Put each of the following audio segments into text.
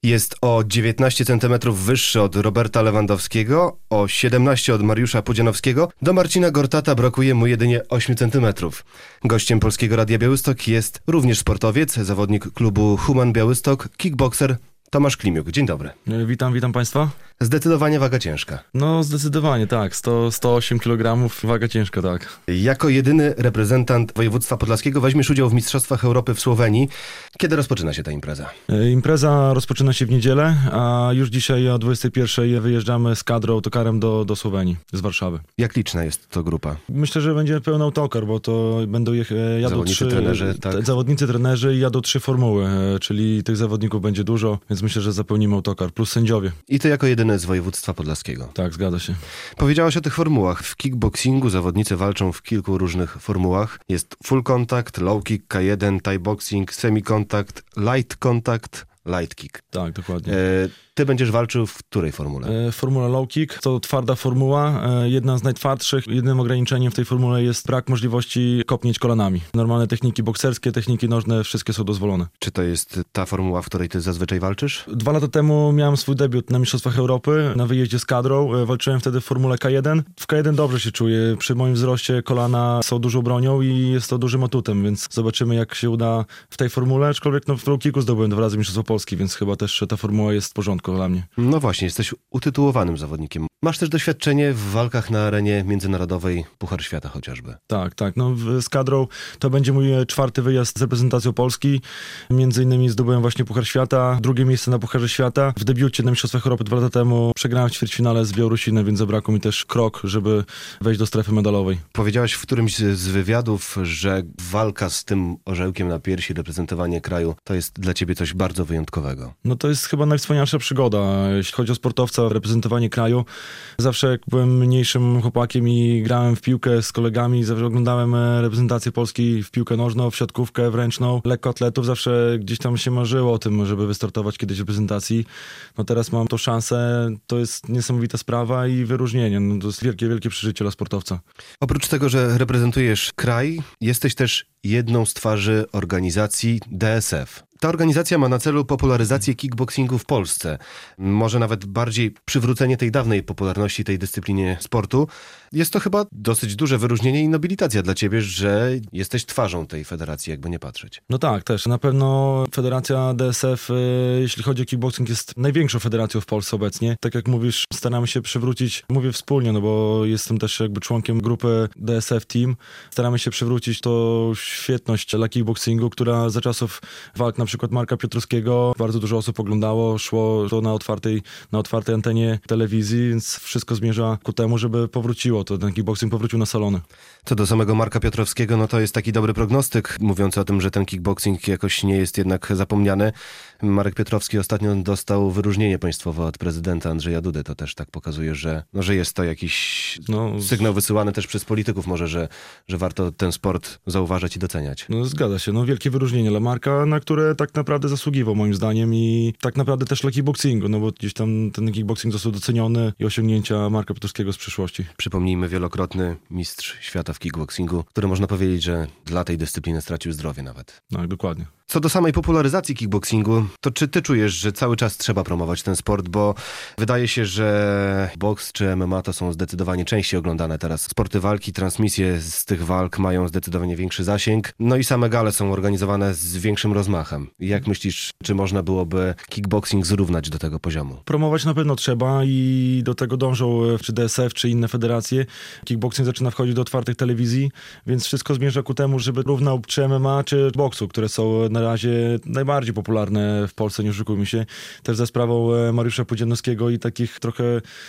Jest o 19 cm wyższy od Roberta Lewandowskiego, o 17 od Mariusza Pudzianowskiego. Do Marcina Gortata brakuje mu jedynie 8 cm. Gościem Polskiego Radia Białystok jest również sportowiec, zawodnik klubu Human Białystok, kickbokser Tomasz Klimiuk. Dzień dobry. Witam Państwa. Zdecydowanie waga ciężka. No zdecydowanie, tak. 108 kg, waga ciężka, tak. Jako jedyny reprezentant województwa podlaskiego weźmiesz udział w Mistrzostwach Europy w Słowenii. Kiedy rozpoczyna się ta impreza? Impreza rozpoczyna się w niedzielę, a już dzisiaj o 21:00 wyjeżdżamy z kadrą autokarem do Słowenii, z Warszawy. Jak liczna jest to grupa? Myślę, że będzie pełny autokar, bo to jadą zawodnicy, trenerzy, tak? Zawodnicy, trenerzy i jadą 3 formuły, czyli tych zawodników będzie dużo, więc myślę, że zapełnimy autokar, plus sędziowie. I ty jako jedyny z województwa podlaskiego. Tak, zgadza się. Powiedziałaś o tych formułach. W kickboxingu zawodnicy walczą w kilku różnych formułach. Jest full contact, low kick, K1, thai boxing, semi contact, light contact, light kick. Tak, dokładnie. Ty będziesz walczył w której formule? Formula low kick to twarda formuła, jedna z najtwardszych. Jedynym ograniczeniem w tej formule jest brak możliwości kopnięć kolanami. Normalne techniki bokserskie, techniki nożne, wszystkie są dozwolone. Czy to jest ta formuła, w której ty zazwyczaj walczysz? 2 lata temu miałem swój debiut na Mistrzostwach Europy, na wyjeździe z kadrą. Walczyłem wtedy w formule K1. W K1 dobrze się czuję. Przy moim wzroście kolana są dużą bronią i jest to dużym atutem, więc zobaczymy, jak się uda w tej formule. Aczkolwiek w low kicku zdobyłem 2 razy Mistrzostwo Polski, więc chyba też ta formuła jest w porządku dla mnie. No właśnie, jesteś utytułowanym zawodnikiem. Masz też doświadczenie w walkach na arenie międzynarodowej, Puchar Świata chociażby. Tak. No, z kadrą to będzie mój 4. wyjazd z reprezentacją Polski. Między innymi zdobyłem właśnie Puchar Świata, 2. miejsce na Pucharze Świata. W debiucie na Mistrzostwach Europy 2 lata temu przegrałem w ćwierćfinale z Białorusinem, więc zabrakło mi też krok, żeby wejść do strefy medalowej. Powiedziałaś w którymś z wywiadów, że walka z tym orzełkiem na piersi, reprezentowanie kraju, to jest dla ciebie coś bardzo wyjątkowego. No to jest chyba najwspanialsza przygoda. Jeśli chodzi o sportowca, reprezentowanie kraju, zawsze jak byłem mniejszym chłopakiem i grałem w piłkę z kolegami, zawsze oglądałem reprezentację Polski w piłkę nożną, w siatkówkę, w ręczną, lekkoatletów, zawsze gdzieś tam się marzyło o tym, żeby wystartować kiedyś w reprezentacji. No teraz mam tą szansę, to jest niesamowita sprawa i wyróżnienie. No to jest wielkie przeżycie dla sportowca. Oprócz tego, że reprezentujesz kraj, jesteś też jedną z twarzy organizacji DSF. Ta organizacja ma na celu popularyzację kickboxingu w Polsce. Może nawet bardziej przywrócenie tej dawnej popularności tej dyscyplinie sportu. Jest to chyba dosyć duże wyróżnienie i nobilitacja dla ciebie, że jesteś twarzą tej federacji, jakby nie patrzeć. No tak, też. Na pewno federacja DSF, jeśli chodzi o kickboxing, jest największą federacją w Polsce obecnie. Tak jak mówisz, staramy się przywrócić, mówię wspólnie, no bo jestem też jakby członkiem grupy DSF Team. Staramy się przywrócić tą świetność dla kickboxingu, która za czasów walk na przykład Marka Piotrowskiego bardzo dużo osób oglądało, szło to na otwartej antenie telewizji, więc wszystko zmierza ku temu, żeby powróciło, ten kickboxing powrócił na salony. Co do samego Marka Piotrowskiego, no to jest taki dobry prognostyk, mówiący o tym, że ten kickboxing jakoś nie jest jednak zapomniany. Marek Piotrowski ostatnio dostał wyróżnienie państwowe od prezydenta Andrzeja Dudy. To też tak pokazuje, że jest to jakiś sygnał wysyłany też przez polityków może, że warto ten sport zauważać i doceniać. No zgadza się, wielkie wyróżnienie dla Marka, na które tak naprawdę zasługiwał moim zdaniem i tak naprawdę też dla kickboxingu, no bo gdzieś tam ten kickboxing został doceniony i osiągnięcia Marka Piotrowskiego z przyszłości. Przypomnijmy, wielokrotny mistrz świata w kickboxingu, który można powiedzieć, że dla tej dyscypliny stracił zdrowie nawet. Tak, dokładnie. Co do samej popularyzacji kickboxingu, to czy ty czujesz, że cały czas trzeba promować ten sport, bo wydaje się, że boks czy MMA to są zdecydowanie częściej oglądane teraz sporty walki, transmisje z tych walk mają zdecydowanie większy zasięg, no i same gale są organizowane z większym rozmachem. Jak myślisz, czy można byłoby kickboxing zrównać do tego poziomu? Promować na pewno trzeba i do tego dążą czy DSF, czy inne federacje. Kickboxing zaczyna wchodzić do otwartych telewizji, więc wszystko zmierza ku temu, żeby równał czy MMA, czy boksu, które są na razie najbardziej popularne w Polsce, nie oszukujmy się. Też za sprawą Mariusza Pudzianowskiego i takich trochę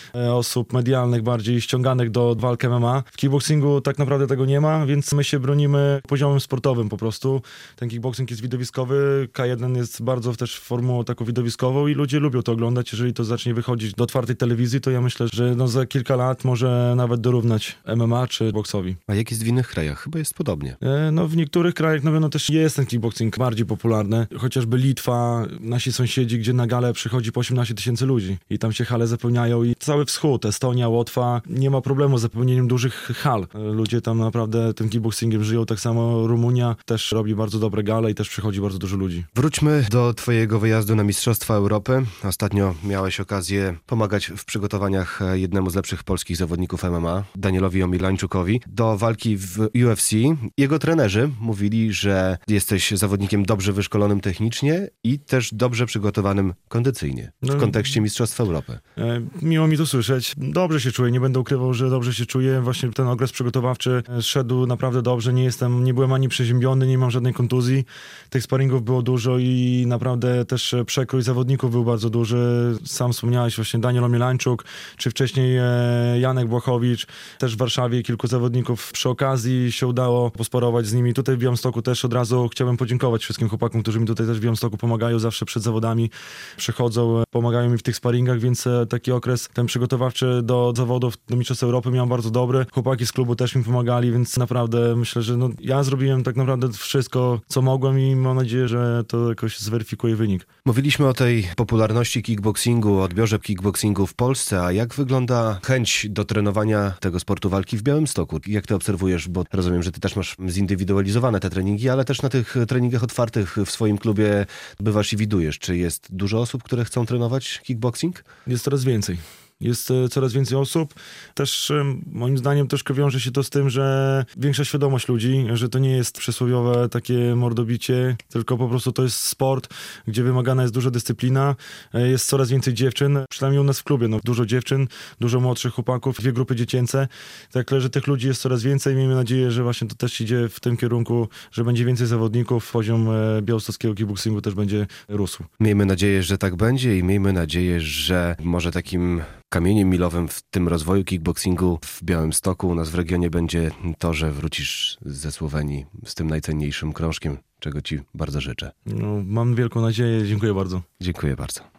osób medialnych, bardziej ściąganych do walk MMA. W kickboxingu tak naprawdę tego nie ma, więc my się bronimy poziomem sportowym po prostu. Ten kickboxing jest widowiskowy, K1 jest bardzo też formułą taką widowiskową i ludzie lubią to oglądać. Jeżeli to zacznie wychodzić do otwartej telewizji, to ja myślę, że za kilka lat, może nawet nawet dorównać MMA czy boksowi. A jak jest w innych krajach? Chyba jest podobnie. No w niektórych krajach na pewno też jest ten kickboxing bardziej popularny. Chociażby Litwa, nasi sąsiedzi, gdzie na galę przychodzi po 18 000 ludzi i tam się hale zapełniają i cały wschód, Estonia, Łotwa, nie ma problemu z zapełnieniem dużych hal. Ludzie tam naprawdę tym kickboxingiem żyją, tak samo Rumunia też robi bardzo dobre gale i też przychodzi bardzo dużo ludzi. Wróćmy do twojego wyjazdu na Mistrzostwa Europy. Ostatnio miałeś okazję pomagać w przygotowaniach jednemu z lepszych polskich zawodników MMA, Danielowi Omilańczukowi, do walki w UFC. Jego trenerzy mówili, że jesteś zawodnikiem dobrze wyszkolonym technicznie i też dobrze przygotowanym kondycyjnie w kontekście Mistrzostw Europy. Miło mi to słyszeć. Dobrze się czuję, nie będę ukrywał, że dobrze się czuję. Właśnie ten okres przygotowawczy szedł naprawdę dobrze. Nie byłem ani przeziębiony, nie mam żadnej kontuzji. Tych sparingów było dużo i naprawdę też przekrój zawodników był bardzo duży. Sam wspomniałeś właśnie Daniel Omilańczuk, czy wcześniej Janek Błachowicz. Też w Warszawie kilku zawodników przy okazji się udało posporować z nimi. Tutaj w Białymstoku też od razu chciałem podziękować wszystkim chłopakom, którzy mi tutaj też w Białymstoku pomagają zawsze przed zawodami. Przychodzą, pomagają mi w tych sparingach, więc taki okres ten przygotowawczy do zawodów, do Mistrzostw Europy miałem bardzo dobry. Chłopaki z klubu też mi pomagali, więc naprawdę myślę, że ja zrobiłem tak naprawdę wszystko, co mogłem i mam nadzieję, że to jakoś zweryfikuje wynik. Mówiliśmy o tej popularności kickboxingu, odbiorze kickboxingu w Polsce, a jak wygląda chęć do trenowania tego sportu walki w Białymstoku? Jak ty obserwujesz, bo rozumiem, że ty też masz zindywidualizowane te treningi, ale też na tych treningach otwartych w swoim klubie bywasz i widujesz. Czy jest dużo osób, które chcą trenować kickboxing? Jest coraz więcej. Jest coraz więcej osób. Też moim zdaniem troszkę wiąże się to z tym, że większa świadomość ludzi, że to nie jest przysłowiowe takie mordobicie, tylko po prostu to jest sport, gdzie wymagana jest duża dyscyplina. Jest coraz więcej dziewczyn, przynajmniej u nas w klubie. Dużo dziewczyn, dużo młodszych chłopaków, 2 grupy dziecięce. Także, że tych ludzi jest coraz więcej. Miejmy nadzieję, że właśnie to też idzie w tym kierunku, że będzie więcej zawodników. Poziom białostockiego kickboxingu też będzie rósł. Miejmy nadzieję, że tak będzie i miejmy nadzieję, że może takim kamieniem milowym w tym rozwoju kickboxingu w Białymstoku u nas w regionie będzie to, że wrócisz ze Słowenii z tym najcenniejszym krążkiem, czego ci bardzo życzę. Mam wielką nadzieję. Dziękuję bardzo. Dziękuję bardzo.